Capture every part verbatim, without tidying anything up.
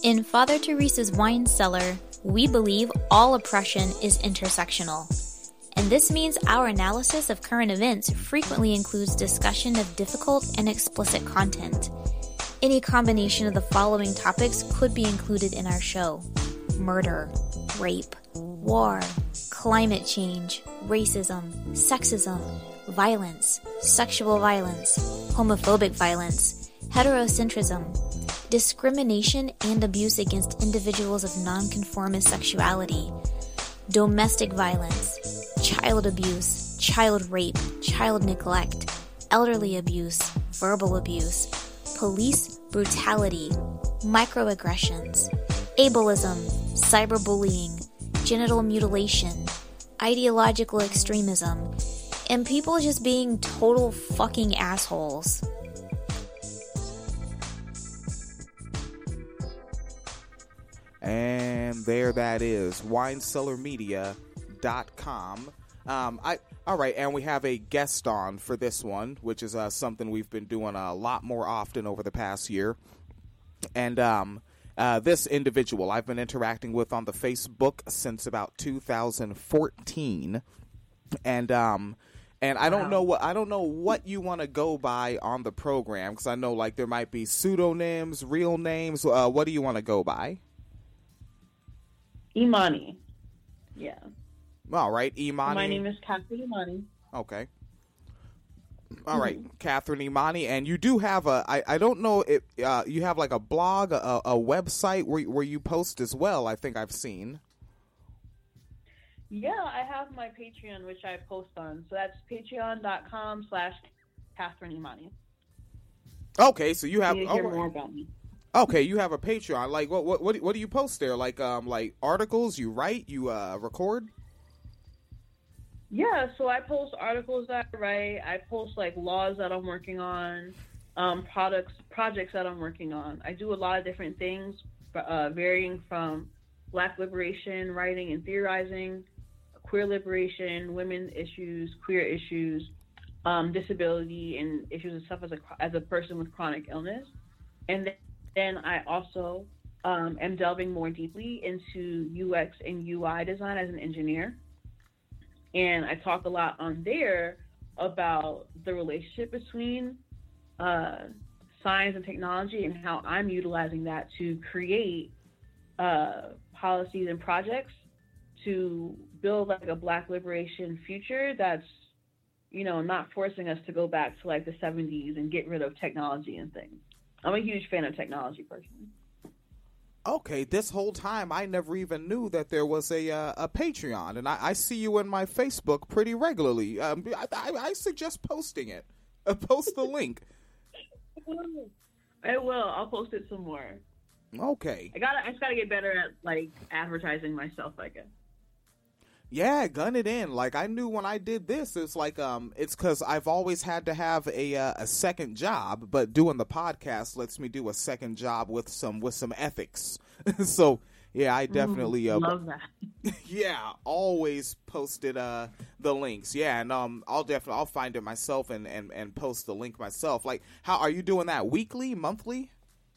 In Father Teresa's Wine Cellar, we believe all oppression is intersectional. And this means our analysis of current events frequently includes discussion of difficult and explicit content. Any combination of the following topics could be included in our show: murder, rape, war, climate change, racism, sexism, violence, sexual violence, homophobic violence, heterocentrism, discrimination and abuse against individuals of nonconformist sexuality, domestic violence, child abuse, child rape, child neglect, elderly abuse, verbal abuse, police brutality, microaggressions, ableism, cyberbullying, genital mutilation, ideological extremism, and people just being total fucking assholes. And there that is, wine cellar media dot com. Um, I all right, and we have a guest on for this one, which is uh, something we've been doing a lot more often over the past year. And um, uh, this individual I've been interacting with on the Facebook since about two thousand fourteen, and um, and I don't know what I don't know what you want to go by on the program, because I know like there might be pseudonyms, real names. Uh, what do you want to go by? Imani. Yeah. All right, Imani. My name is Catherine Imani. Okay. All right, mm-hmm. Catherine Imani, and you do have a, I, I don't know if uh, you have like a blog, a, a website where, where you post as well, I think I've seen. Yeah, I have my Patreon, which I post on. So that's patreon.com slash Catherine Imani. Okay, so you have... You hear oh, more about me. Okay, you have a Patreon. Like, what what what, what do you post there? Like, um, like articles you write, you uh, record? Yeah, so I post articles that I write. I post like laws that I'm working on, um, products, projects that I'm working on. I do a lot of different things, uh, varying from Black liberation, writing and theorizing, queer liberation, women issues, queer issues, um, disability, and issues and stuff as a as a person with chronic illness, and then. Then I also um, am delving more deeply into U X and U I design as an engineer. And I talk a lot on there about the relationship between uh, science and technology and how I'm utilizing that to create uh, policies and projects to build like a Black liberation future that's, you know, not forcing us to go back to like the seventies and get rid of technology and things. I'm a huge fan of technology, personally. Okay, this whole time I never even knew that there was a uh, a Patreon, and I, I see you in my Facebook pretty regularly. Um, I, I, I suggest posting it. Uh, post the link. I will. I'll post it some more. Okay. I gotta. I just gotta get better at like advertising myself, I guess. Yeah, gun it in. Like I knew when I did this, it's like um, it's because I've always had to have a uh, a second job, but doing the podcast lets me do a second job with some with some ethics. So yeah, I definitely uh, love that. Yeah, always posted uh the links. Yeah, and um, I'll definitely I'll find it myself and and and post the link myself. Like, how are you doing that? Weekly, monthly?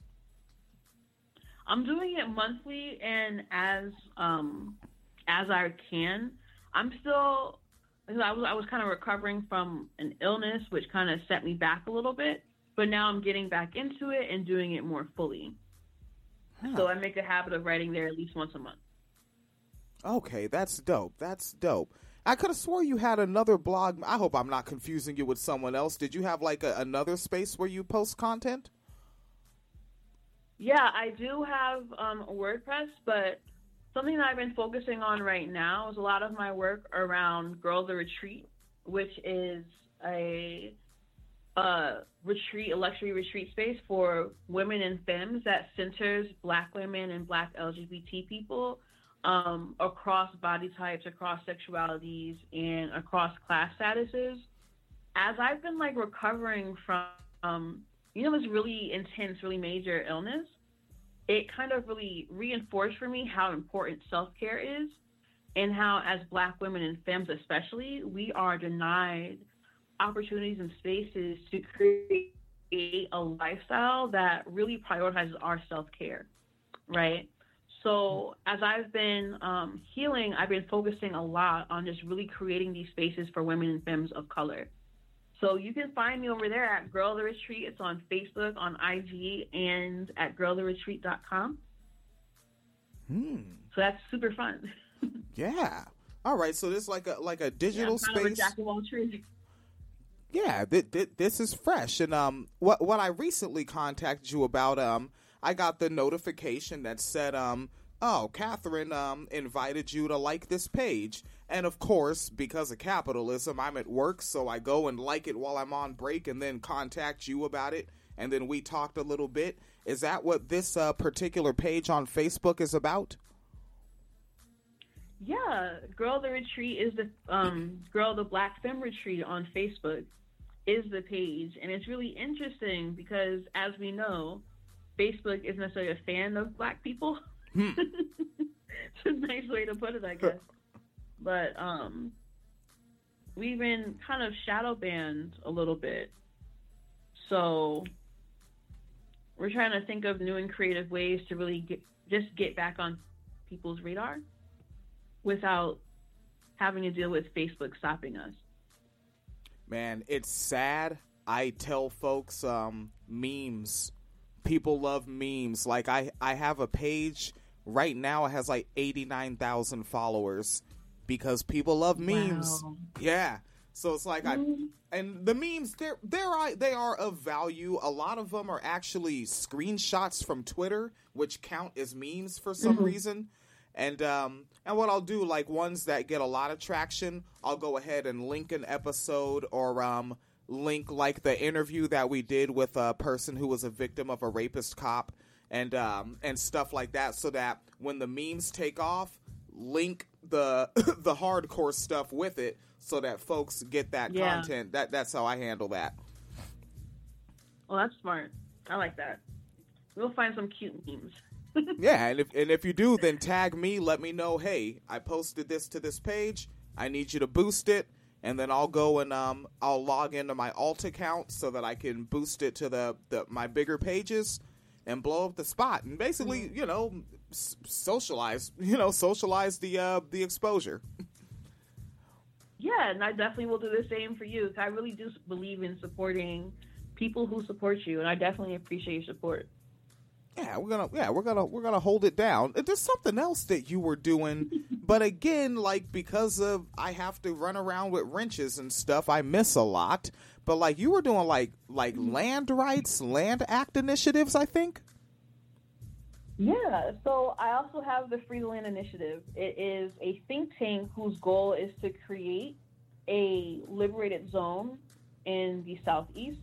I'm doing it monthly, and as um. as I can. I'm still, I was I was kind of recovering from an illness, which kind of set me back a little bit, but now I'm getting back into it and doing it more fully. Huh. So I make a habit of writing there at least once a month. Okay, that's dope. That's dope. I could have swore you had another blog. I hope I'm not confusing you with someone else. Did you have like a, another space where you post content? Yeah, I do have um, a WordPress, but something that I've been focusing on right now is a lot of my work around Girl the Retreat, which is a, a retreat, a luxury retreat space for women and femmes that centers Black women and Black L G B T people um, across body types, across sexualities, and across class statuses. As I've been like recovering from, um, you know, this really intense, really major illness, it kind of really reinforced for me how important self-care is and how, as Black women and femmes especially, we are denied opportunities and spaces to create a lifestyle that really prioritizes our self-care. right? So as I've been um, healing, I've been focusing a lot on just really creating these spaces for women and femmes of color. So you can find me over there at Girl the Retreat. It's on Facebook, on I G, and at girl the retreat dot com. Hmm. So that's super fun. Yeah. All right. So this is like a like a digital yeah, I'm kind space. of a jack of all trades. Yeah, th- th- this is fresh. And um, what what I recently contacted you about, um, I got the notification that said, um, oh, Catherine um invited you to like this page. And of course, because of capitalism, I'm at work, so I go and like it while I'm on break, and then contact you about it. And then we talked a little bit. Is that what this uh, particular page on Facebook is about? Yeah, Girl the Retreat is the um, Girl the Black Femme Retreat on Facebook is the page, and it's really interesting because, as we know, Facebook isn't necessarily a fan of Black people. Hmm. It's a nice way to put it, I guess. But um, we've been kind of shadow banned a little bit, so we're trying to think of new and creative ways to really get just get back on people's radar without having to deal with Facebook stopping us. Man, it's sad. I tell folks um, memes. People love memes. Like, I, I have a page right now. It has like eighty-nine thousand followers because people love memes. Wow. Yeah. So it's like Mm-hmm. I, and the memes, they're, they're, they are of value. A lot of them are actually screenshots from Twitter, which count as memes for some Mm-hmm. reason. And um, and what I'll do, like ones that get a lot of traction, I'll go ahead and link an episode or um, link like the interview that we did with a person who was a victim of a rapist cop and um, and stuff like that, so that when the memes take off, link the the hardcore stuff with it, so that folks get that Yeah. content. That that's how I handle that. Well, that's smart. I like that. We'll find some cute memes. Yeah, and if and if you do, then tag me. Let me know. Hey, I posted this to this page. I need you to boost it, and then I'll go and um I'll log into my alt account so that I can boost it to the, the my bigger pages and blow up the spot and basically you know s- socialize you know socialize the uh the exposure. Yeah, and I definitely will do the same for you. 'Cause I really do believe in supporting people who support you, and I definitely appreciate your support. Yeah, we're gonna yeah we're gonna we're gonna hold it down. There's something else that you were doing, but again, like because of I have to run around with wrenches and stuff, I miss a lot. But like you were doing like like land rights, land act initiatives, I think. Yeah, so I also have the Free the Land Initiative. It is a think tank whose goal is to create a liberated zone in the Southeast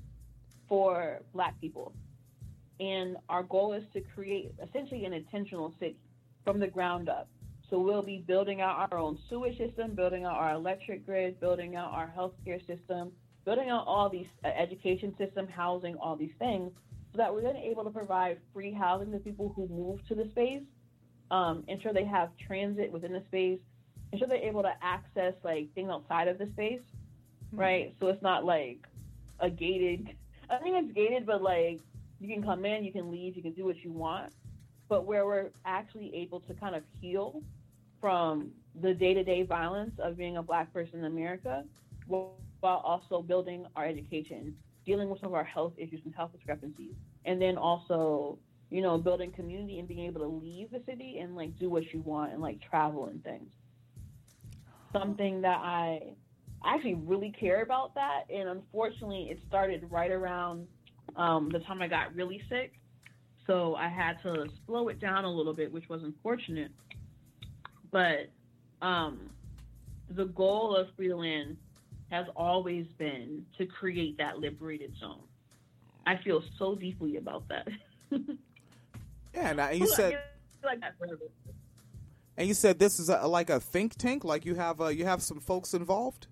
for Black people. And our goal is to create essentially an intentional city from the ground up. So we'll be building out our own sewage system, building out our electric grid, building out our healthcare system, building out all these uh, education system, housing, all these things, so that we're then able to provide free housing to people who move to the space, um, ensure they have transit within the space, ensure they're able to access like things outside of the space, right? So it's not like a gated, I think it's gated, but like you can come in, you can leave, you can do what you want, but where we're actually able to kind of heal from the day-to-day violence of being a Black person in America, while also building our education, dealing with some of our health issues and health discrepancies, and then also, you know, building community and being able to leave the city and like do what you want and like travel and things. Something that I actually really care about that, and unfortunately it started right around um, the time I got really sick, so I had to slow it down a little bit, which was unfortunate. But um, the goal of Free the Land has always been to create that liberated zone. I feel so deeply about that. Yeah, and you said like that forever. and you said this is a, like a think tank. Like you have uh, you have some folks involved.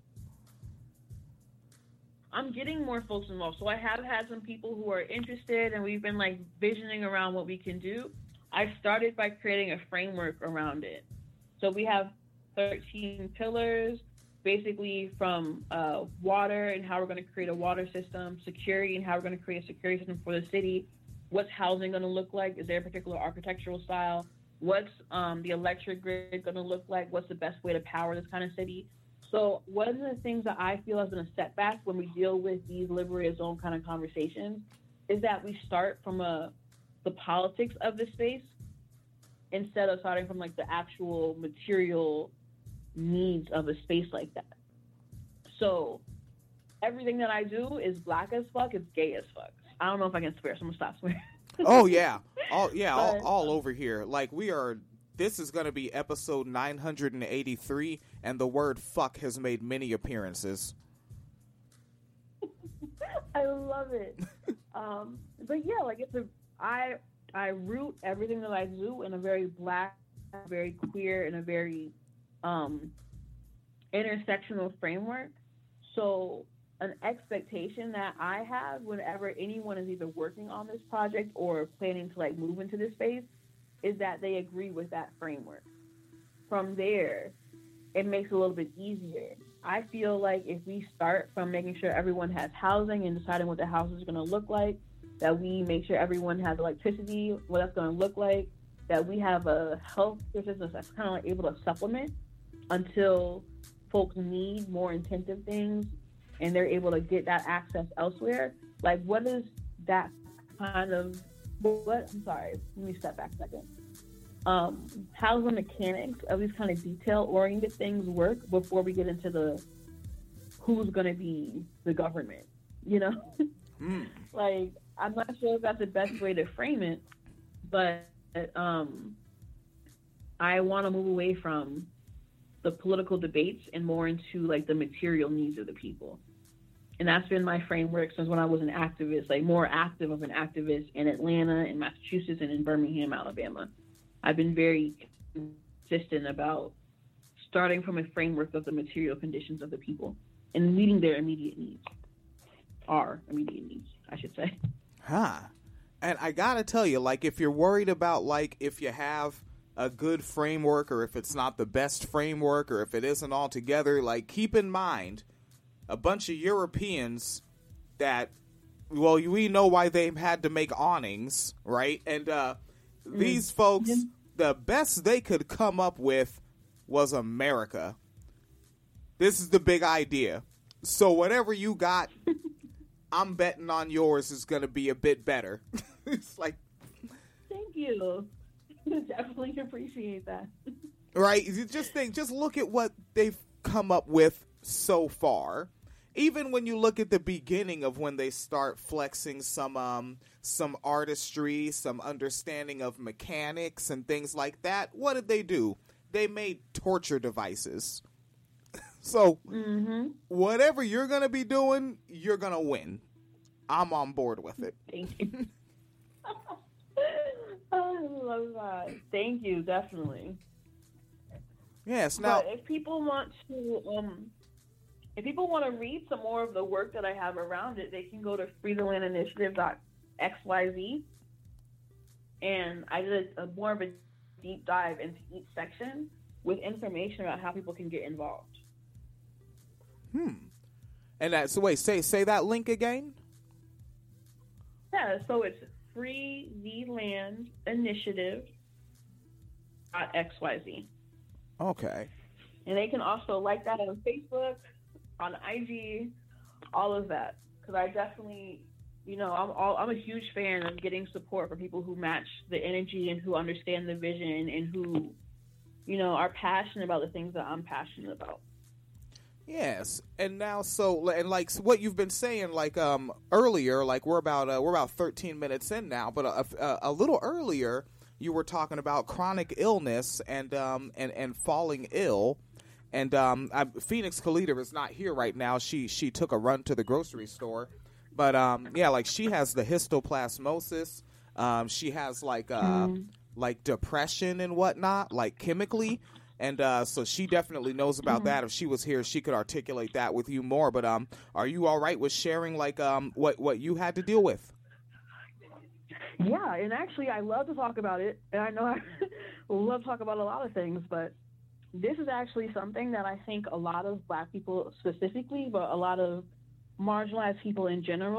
I'm getting more folks involved. So I have had some people who are interested, and we've been like visioning around what we can do. I started by creating a framework around it. So we have thirteen pillars, basically from uh, water and how we're going to create a water system, security and how we're going to create a security system for the city, what's housing going to look like? Is there a particular architectural style? What's um, the electric grid going to look like? What's the best way to power this kind of city? So one of the things that I feel has been a setback when we deal with these liberated zone kind of conversations is that we start from a the politics of the space instead of starting from like the actual material needs of a space like that. So everything that I do is black as fuck, it's gay as fuck. I don't know if I can swear, so I'm gonna stop swearing. Oh yeah, all yeah, but, all, all over here. Like we are. This is going to be episode nine hundred eighty-three, and the word "fuck" has made many appearances. I love it. um, but yeah, like it's a I I root everything that I do in a very black, very queer, and a very um, intersectional framework. So an expectation that I have whenever anyone is either working on this project or planning to like move into this space is that they agree with that framework. From there, it makes it a little bit easier. I feel like if we start from making sure everyone has housing and deciding what the house is going to look like, that we make sure everyone has electricity, what that's going to look like, that we have a health system that's kind of like able to supplement until folks need more intensive things and they're able to get that access elsewhere. Like, what is that kind of, what, I'm sorry, let me step back a second. Um, how the mechanics of these kind of detail-oriented things work before we get into the who's going to be the government, you know? Mm. Like, I'm not sure if that's the best way to frame it, but um, I want to move away from the political debates and more into, like, the material needs of the people. And that's been my framework since when I was an activist, like more active of an activist in Atlanta, in Massachusetts, and in Birmingham, Alabama. I've been very consistent about starting from a framework of the material conditions of the people and meeting their immediate needs, our immediate needs, I should say. Huh. And I gotta tell you, like, if you're worried about, like, if you have a good framework or if it's not the best framework or if it isn't all together, like, keep in mind a bunch of Europeans that, well, we know why they had to make awnings, right? And uh, mm. these folks, mm. the best they could come up with was America. This is the big idea. So whatever you got, I'm betting on yours is going to be a bit better. It's like... Thank you. Definitely appreciate that. Right? You just think, just look at what they've come up with so far. Even when you look at the beginning of when they start flexing some um, some artistry, some understanding of mechanics and things like that, what did they do? They made torture devices. So mm-hmm. whatever you're going to be doing, you're going to win. I'm on board with it. Thank you. I love that. Thank you, definitely. Yes, now... But if people want to... um. If people want to read some more of the work that I have around it, they can go to free the land initiative dot x y z. And I did a, a more of a deep dive into each section with information about how people can get involved. Hmm. And that, so wait, say say that link again? Yeah, so it's free the land initiative dot x y z. Okay. And they can also like that on Facebook, on I G, all of that. Because I definitely, you know, I'm all, I'm a huge fan of getting support from people who match the energy and who understand the vision and who, you know, are passionate about the things that I'm passionate about. Yes, and now so and like so what you've been saying, like um earlier, like we're about uh, we're about thirteen minutes in now, but a, a, a little earlier you were talking about chronic illness and um and, and falling ill. And um, I, Phoenix Kalita is not here right now. She she took a run to the grocery store, but um, yeah, like she has the histoplasmosis. Um, she has like uh, mm. like depression and whatnot, like chemically, and uh, so she definitely knows about mm. that. If she was here, she could articulate that with you more. But um, are you all right with sharing like um what what you had to deal with? Yeah, and actually, I love to talk about it, and I know I love to talk about a lot of things, but this is actually something that I think a lot of Black people specifically, but a lot of marginalized people in general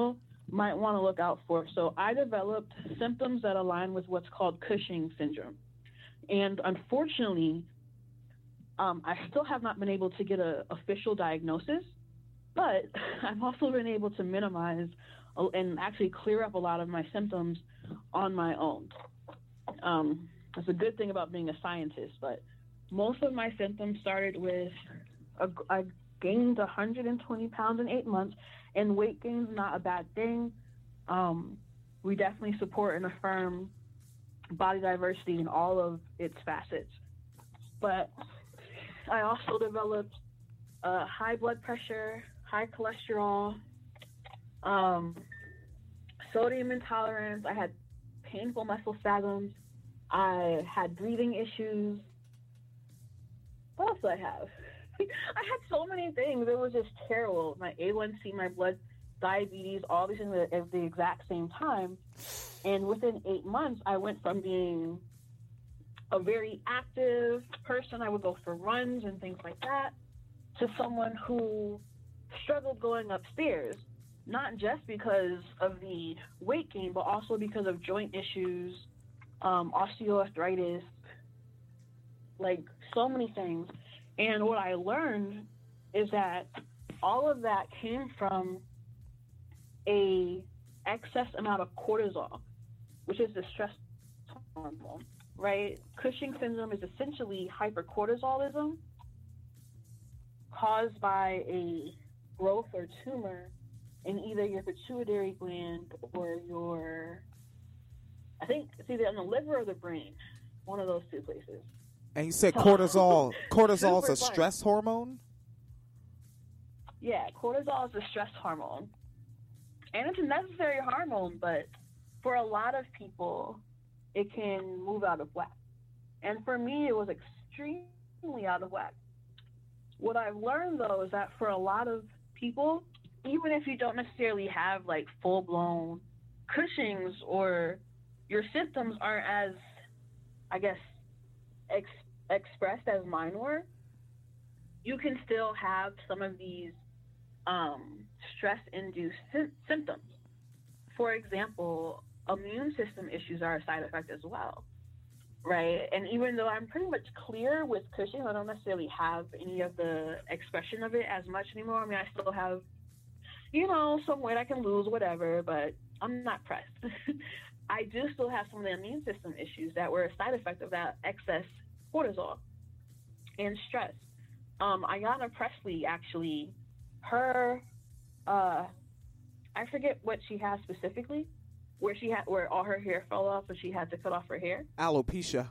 might want to look out for. So I developed symptoms that align with what's called Cushing syndrome. And unfortunately, um, I still have not been able to get an official diagnosis, but I've also been able to minimize and actually clear up a lot of my symptoms on my own. Um, that's a good thing about being a scientist, but most of my symptoms started with a, I gained one hundred twenty pounds in eight months, and weight gain is not a bad thing. Um, we definitely support and affirm body diversity in all of its facets. But I also developed uh, high blood pressure, high cholesterol, um, sodium intolerance. I had painful muscle spasms. I had breathing issues. What else do I have? I had so many things. It was just terrible. My A one C, my blood, diabetes, all these things at the exact same time. And within eight months, I went from being a very active person, I would go for runs and things like that, to someone who struggled going upstairs, not just because of the weight gain, but also because of joint issues, um, osteoarthritis, like so many things. And what I learned is that all of that came from a excess amount of cortisol, which is the stress hormone, right? Cushing syndrome is essentially hypercortisolism caused by a growth or tumor in either your pituitary gland or your, I think it's either in the liver or the brain, one of those two places. And you said cortisol, cortisol is a stress hormone? Yeah, cortisol is a stress hormone. And it's a necessary hormone, but for a lot of people, it can move out of whack. And for me, it was extremely out of whack. What I've learned, though, is that for a lot of people, even if you don't necessarily have like full-blown Cushing's or your symptoms aren't as, I guess, ex- expressed as mine were, you can still have some of these um, stress-induced sy- symptoms. For example, immune system issues are a side effect as well, right? And even though I'm pretty much clear with Cushing, I don't necessarily have any of the expression of it as much anymore. I mean, I still have, you know, some weight I can lose, whatever, but I'm not pressed. I do still have some of the immune system issues that were a side effect of that excess cortisol and stress. Um, Ayanna Pressley, actually, her, uh, I forget what she has specifically, where she had, where all her hair fell off and she had to cut off her hair. Alopecia.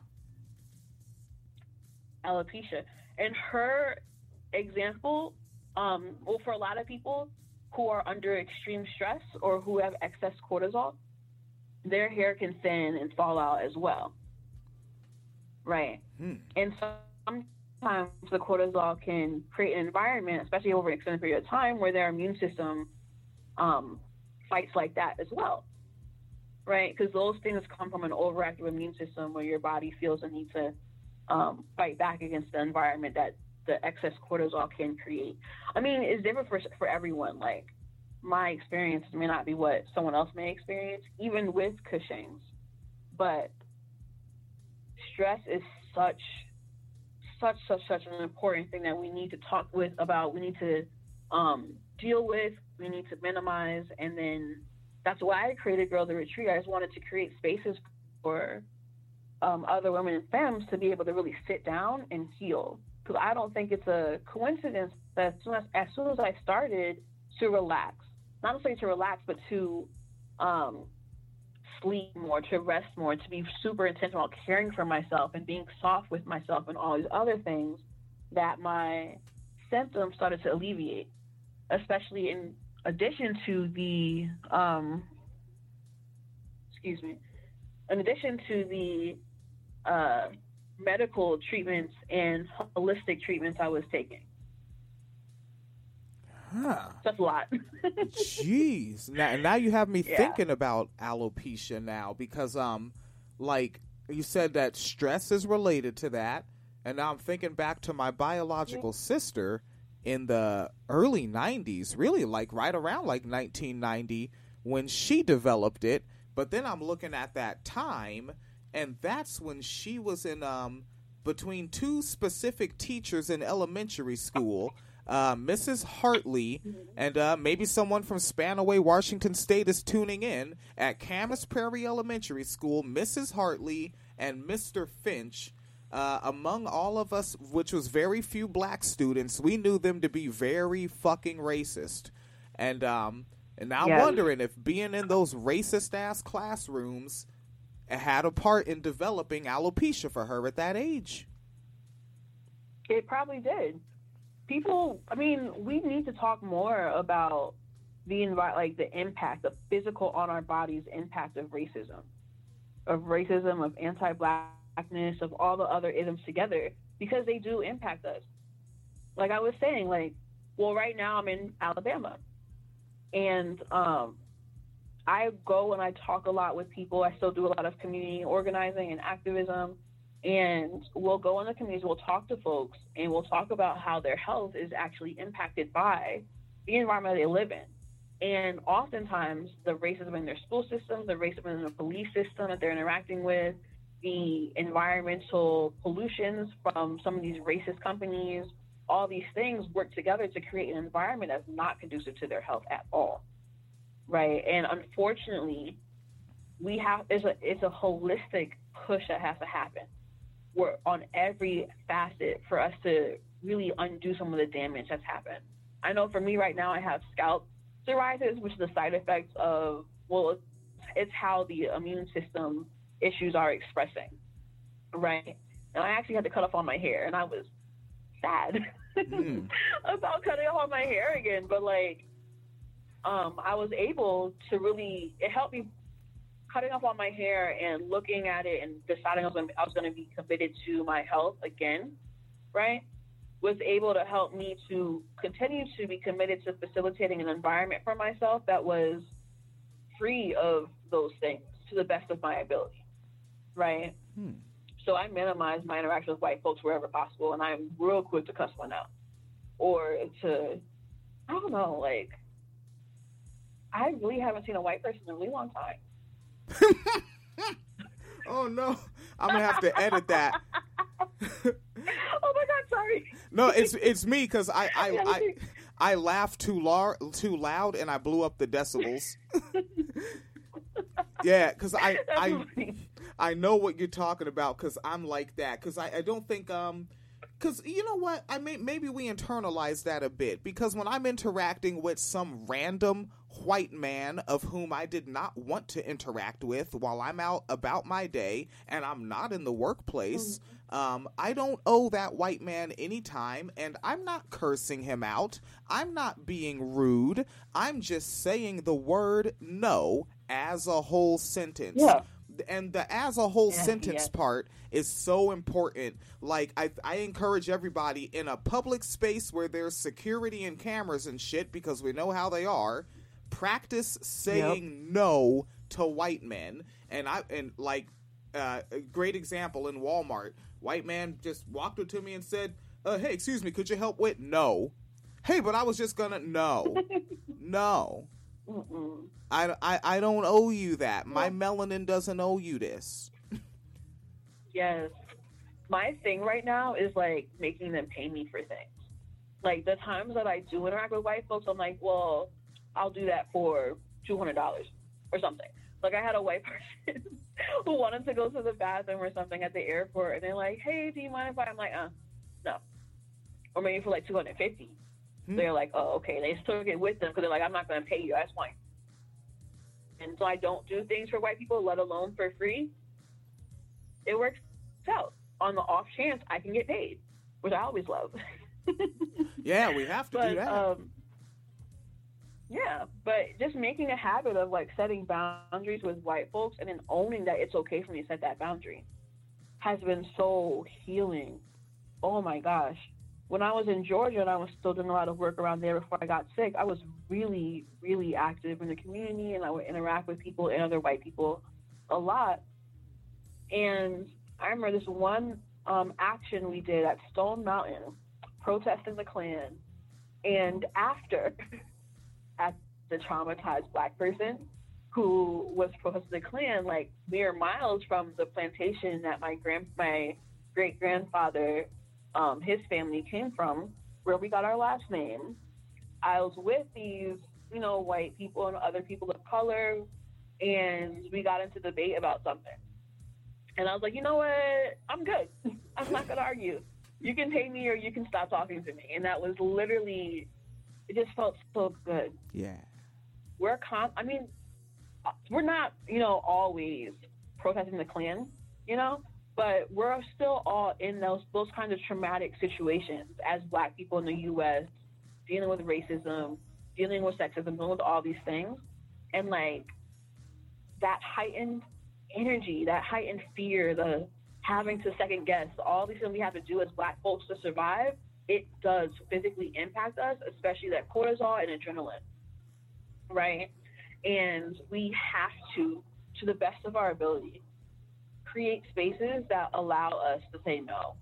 Alopecia. And her example, um, well, for a lot of people who are under extreme stress or who have excess cortisol, their hair can thin and fall out as well. Right. Hmm. And sometimes the cortisol can create an environment, especially over an extended period of time, where their immune system um, fights like that as well. Right? Because those things come from an overactive immune system where your body feels the need to um, fight back against the environment that the excess cortisol can create. I mean, it's different for for everyone. Like, my experience may not be what someone else may experience, even with Cushing's. But stress is such, such, such, such an important thing that we need to talk with about. We need to um, deal with. We need to minimize. And then that's why I created Girl the Retreat. I just wanted to create spaces for um, other women and femmes to be able to really sit down and heal. Because I don't think it's a coincidence that as soon as, as soon as I started to relax, not necessarily to relax, but to um, sleep more, to rest more, to be super intentional about caring for myself and being soft with myself and all these other things, that my symptoms started to alleviate, especially in addition to the, um, excuse me, in addition to the uh, medical treatments and holistic treatments I was taking. Huh. That's a lot. Jeez. Now, now you have me yeah. thinking about alopecia now, because, um, like you said, that stress is related to that. And now I'm thinking back to my biological sister in the early nineties, really like right around like nineteen ninety, when she developed it. But then I'm looking at that time, and that's when she was in um, between two specific teachers in elementary school, uh, Missus Hartley, and uh, maybe someone from Spanaway, Washington State is tuning in, at Camas Prairie Elementary School, Missus Hartley and Mister Finch. Uh, among all of us, which was very few black students, we knew them to be very fucking racist. And um, and now Yes. I'm wondering if being in those racist-ass classrooms had a part in developing alopecia for her at that age. It probably did. People, I mean, we need to talk more about the envi- like the impact, the physical on our bodies impact of racism, of racism, of anti-blackness, of all the other isms together, because they do impact us. Like I was saying, like, well, right now I'm in Alabama, and um, I go and I talk a lot with people. I still do a lot of community organizing and activism. And we'll go in the communities, we'll talk to folks, and we'll talk about how their health is actually impacted by the environment they live in. And oftentimes, the racism in their school system, the racism in the police system that they're interacting with, the environmental pollutions from some of these racist companies, all these things work together to create an environment that's not conducive to their health at all, right? And unfortunately, we have it's a it's a holistic push that has to happen. We're on every facet for us to really undo some of the damage that's happened. I know for me right now, I have scalp psoriasis, which is the side effects of, well, it's, it's how the immune system issues are expressing, right? And I actually had to cut off all my hair, and I was sad mm. about cutting off all my hair again. But like, um, I was able to really, it helped me cutting off all my hair and looking at it and deciding I was, gonna, I was going to be committed to my health again, right, was able to help me to continue to be committed to facilitating an environment for myself that was free of those things to the best of my ability, right? Hmm. So I minimize my interaction with white folks wherever possible, and I'm real quick to cuss one out. Or to, I don't know, like, I really haven't seen a white person in a really long time. Oh no, I'm gonna have to edit that. Oh my god, sorry. No, it's it's me because I I, I I laughed too lar- too loud and I blew up the decibels. Yeah, because I I I know what you're talking about because I'm like that because I, I don't think um because you know what I may maybe we internalize that a bit because when I'm interacting with some random white man of whom I did not want to interact with while I'm out about my day and I'm not in the workplace, um, I don't owe that white man any time, and I'm not cursing him out. I'm not being rude. I'm just saying the word no as a whole sentence. Yeah. And the as a whole yeah, sentence yeah. part is so important. Like, I I encourage everybody in a public space where there's security and cameras and shit, because we know how they are, practice saying yep. no to white men. And I and like uh, a great example in Walmart, white man just walked up to me and said, uh, "Hey, excuse me, could you help with?" No. Hey, but I was just gonna no, no. Mm-mm. I, I, I don't owe you that. My melanin doesn't owe you this. Yes. My thing right now is, like, making them pay me for things. Like, the times that I do interact with white folks, I'm like, well, I'll do that for two hundred dollars or something. Like, I had a white person who wanted to go to the bathroom or something at the airport, and they're like, hey, do you mind if I? I'm like, uh, no. Or maybe for, like, two hundred fifty dollars. Hmm. They're like, oh, okay. They still get with them because they're like, I'm not going to pay you. That's fine. And so I don't do things for white people, let alone for free. It works out. On the off chance I can get paid, which I always love. Yeah, we have to but, do that. Um, yeah, but just making a habit of, like, setting boundaries with white folks and then owning that it's okay for me to set that boundary has been so healing. Oh, my gosh. When I was in Georgia and I was still doing a lot of work around there before I got sick, I was really, really active in the community, and I would interact with people and other white people a lot. And I remember this one um, action we did at Stone Mountain, protesting the Klan. And after, at the traumatized black person who was protesting the Klan, like mere miles from the plantation that my grand my great grandfather, um, his family came from, where we got our last name. I was with these, you know, white people and other people of color, and we got into debate about something. And I was like, you know what? I'm good. I'm not gonna argue. You can pay me or you can stop talking to me. And that was literally, it just felt so good. Yeah. We're con. I mean, we're not, you know, always protesting the Klan, you know, but we're still all in those those kinds of traumatic situations as black people in the U S, dealing with racism, dealing with sexism, dealing with all these things. And like that heightened energy, that heightened fear, the having to second guess, all these things we have to do as black folks to survive, it does physically impact us, especially that cortisol and adrenaline, right? And we have to, to the best of our ability, create spaces that allow us to say no.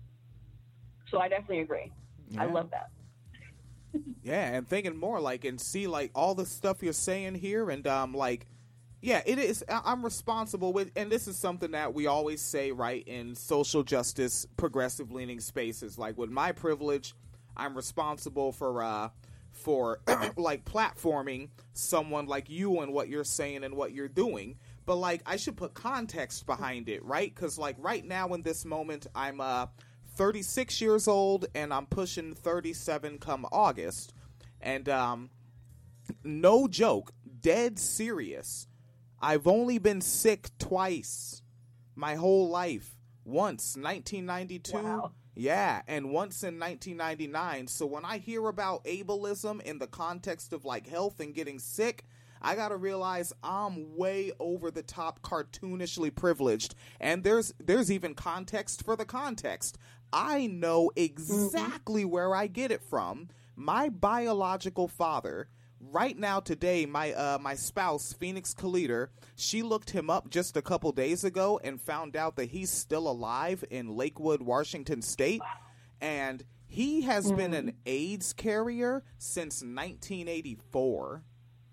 So I definitely agree. Yeah. I love that. Yeah, and thinking more like, and see like all the stuff you're saying here, and um like, yeah, it is. I'm responsible with, and this is something that we always say, right, in social justice, progressive leaning spaces. Like with my privilege, I'm responsible for, uh, for like platforming someone like you and what you're saying and what you're doing. But like, I should put context behind it, right? Because like right now in this moment, I'm uh thirty-six years old and I'm pushing thirty-seven come August, and um, no joke, dead serious. I've only been sick twice my whole life. Once, nineteen ninety-two. Wow. Yeah, and once in nineteen ninety-nine. So when I hear about ableism in the context of like health and getting sick, I gotta realize I'm way over the top cartoonishly privileged. And there's there's even context for the context. I know exactly mm-hmm. where I get it from. My biological father, right now today, my uh, my spouse, Phoenix Kaliter, she looked him up just a couple days ago and found out that he's still alive in Lakewood, Washington State. And he has mm-hmm. been an AIDS carrier since nineteen eighty-four.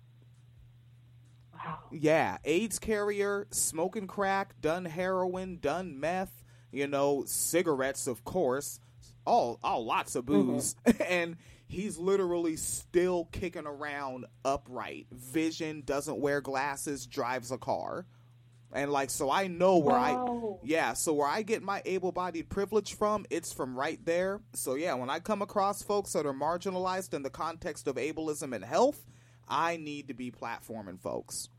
Wow. Yeah, AIDS carrier, smoking crack, done heroin, done meth, you know, cigarettes, of course, all, all lots of booze. Mm-hmm. And he's literally still kicking around upright. Vision, doesn't wear glasses, drives a car. And like, so I know where wow. I, yeah, so where I get my able-bodied privilege from, it's from right there. So yeah, when I come across folks that are marginalized in the context of ableism and health, I need to be platforming folks.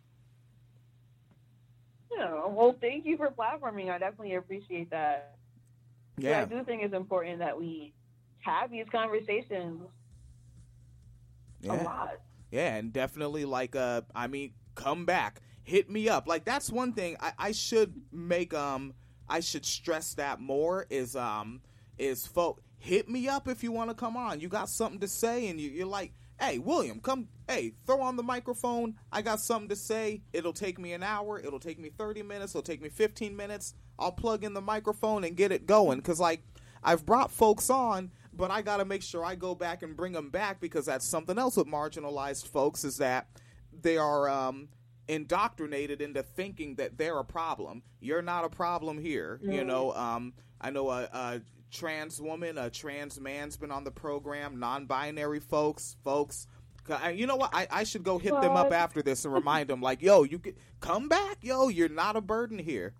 Yeah, well, thank you for platforming. I definitely appreciate that. Yeah. So I do think it's important that we have these conversations yeah. a lot. Yeah, and definitely, like, uh, I mean, come back. Hit me up. Like, that's one thing I, I should make, um, I should stress that more is, um, is, folk, hit me up if you want to come on. You got something to say, and you, you're like, hey, William, come, hey, throw on the microphone. I got something to say. It'll take me an hour. It'll take me thirty minutes. It'll take me fifteen minutes. I'll plug in the microphone and get it going. Because, like, I've brought folks on, but I got to make sure I go back and bring them back, because that's something else with marginalized folks is that they are um, indoctrinated into thinking that they're a problem. You're not a problem here. Mm. You know, um, I know a, a trans woman, a trans man's been on the program, non-binary folks, folks. You know what? I, I should go hit them up after this and remind them, like, yo, you can come back. Yo, you're not a burden here.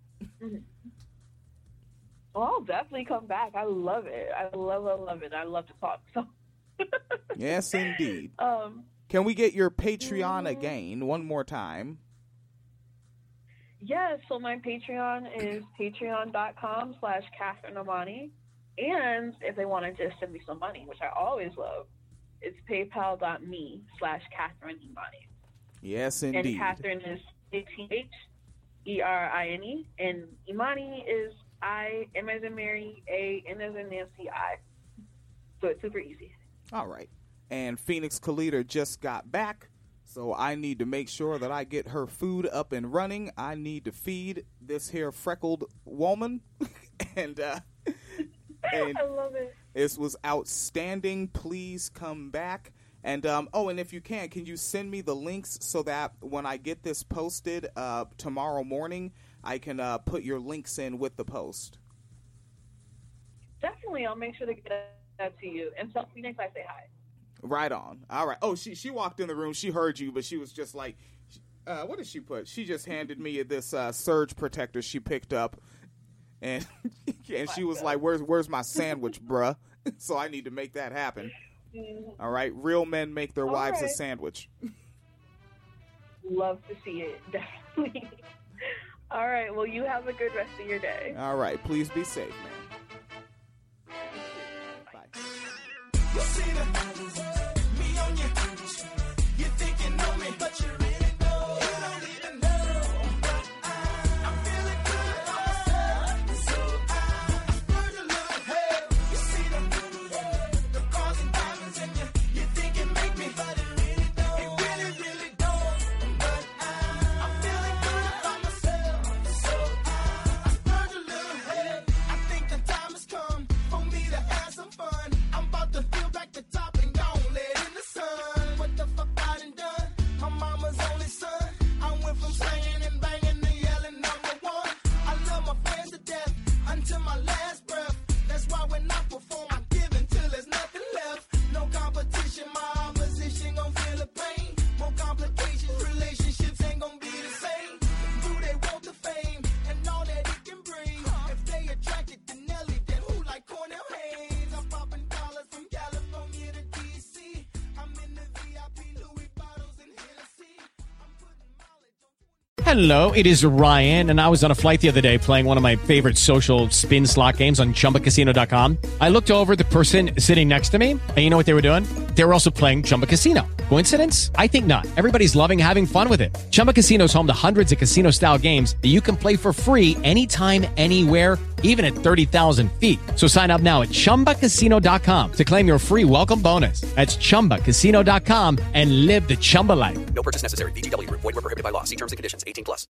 Well, I'll definitely come back. I love it. I love, I love it. I love to talk. So. Yes, indeed. Um, Can we get your Patreon mm, again one more time? Yes. So my Patreon is patreon.com slash Catherine Imani. And if they wanted to send me some money, which I always love, it's paypal.me slash Catherine Imani. Yes, indeed. And Catherine is A T H E R I N E, and Imani is I, M as in Mary, A, N as in Nancy, I. So it's super easy. All right. And Phoenix Kaliter just got back, so I need to make sure that I get her food up and running. I need to feed this here freckled woman. and, uh... And I love it. This was outstanding. Please come back. And, um, oh, and if you can, can you send me the links so that when I get this posted uh, tomorrow morning, I can uh, put your links in with the post? Definitely. I'll make sure to get that to you. And tell me next I say hi. Right on. All right. Oh, she she walked in the room. She heard you, but she was just like, uh, what did she put? She just handed me this uh, surge protector she picked up. And and she was like, where's, where's my sandwich, bruh? So I need to make that happen. Mm-hmm. All right, real men make their All wives right. a sandwich. Love to see it, definitely. All right, well, you have a good rest of your day. All right, please be safe, man. Bye. You see the me on you. You think you know me, but you really know. You don't even know. I'm feeling good on myself, so I splurge a little. Hey, you see the the cars and diamonds in you. You think it make me, but it really don't. It really, really don't. But I, I'm feeling good on myself, so I splurge a little. Hey, I think the time has come for me to have some fun. I'm about to feel back the top and gone, let in the sun. What the fuck I done done? My mama's only son. I went from singing and banging to yelling number one. I love my fans to death until my last breath. That's why when I perform, I give until there's nothing left. No competition, my opposition gon' feel the pain. More complications, relationships ain't gon' be the same. Do they want the fame and all that it can bring? If they attracted to Nelly, then who like Cornell Haynes? I'm popping collars from California to D C. I'm in the V I P Louis bottles and Hennessy. I'm putting mileage on. Hello, it is Ryan, and I was on a flight the other day playing one of my favorite social spin slot games on Chumba Casino dot com. I looked over at the person sitting next to me, and you know what they were doing? They were also playing Chumba Casino. Coincidence? I think not. Everybody's loving having fun with it. Chumba Casino is home to hundreds of casino-style games that you can play for free anytime, anywhere, even at thirty thousand feet. So sign up now at Chumba Casino dot com to claim your free welcome bonus. That's Chumba Casino dot com and live the Chumba life. No purchase necessary. V G W. Void where prohibited by law. See terms and conditions. eighteen plus.